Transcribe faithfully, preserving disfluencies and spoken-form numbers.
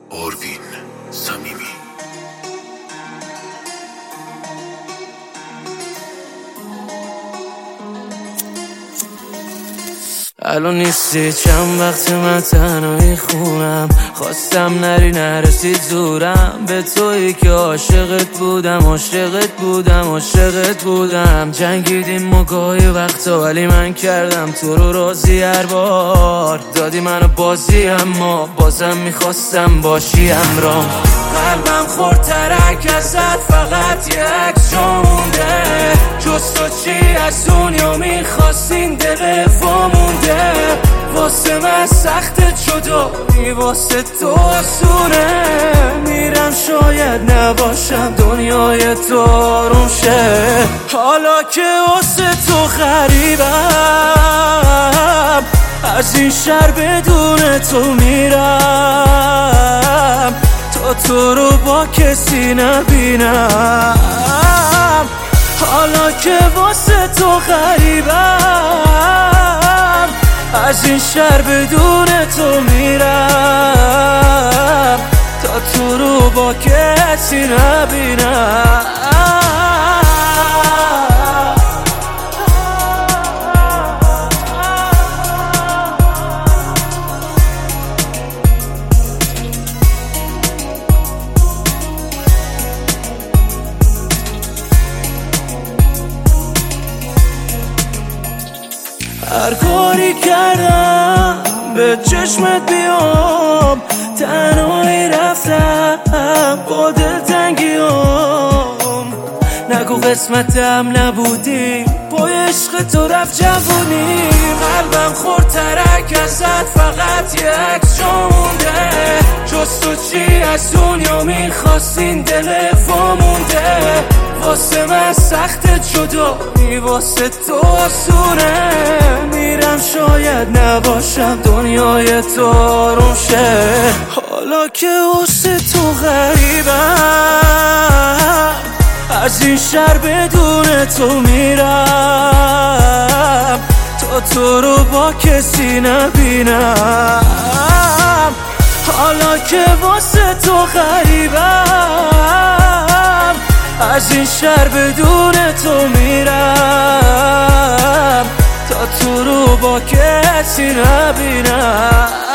آروین صمیمی. الان نیستی چند وقت من تنهایی خونم، خواستم نری نرسید زورم به تویی که عاشقت بودم عاشقت بودم عاشقت بودم. جنگیدیم ما گاهی وقتا ولی من کردم تو رو راضی، هر بار دادی منو بازی اما بازم میخواستم باشی همرام. قلبم خورد ترک ازت، فقط یه عکس جا مونده، جز تو چی از دنیا میخواستین دل وامونده. واسه من سخت جدایی، واسه تو آسونه، میرم شاید نباشم دنیای تو آروم شه. حالا که واسه تو غریبم، از این شهر بدون تو میرم تا تو رو با کسی نبینم. حالا که واسه تو غریبم، از این شهر بدون تو میرم تا تو رو با کسی نبینم. هر کاری کردم به چشمت بیام، تنهایی رفتم با دلتنگیام. نگو قسمتم نبودی، با عشق تو رفت جوونی. قلبم خورد ترک ازت، فقط یه عکس جا مونده، جز تو چی از دنیا میخواستین دل وامونده. واسه من سخت جدایی، واسه تو آسونه، میرم شاید نباشم دنیای تو آروم شه. حالا که واسه تو غریبم، از این شهر بدون تو میرم تا تو رو با کسی نبینم. حالا که واسه تو غریبم، از این شهر بدون تو میرم تا تو رو با کسی نبینم.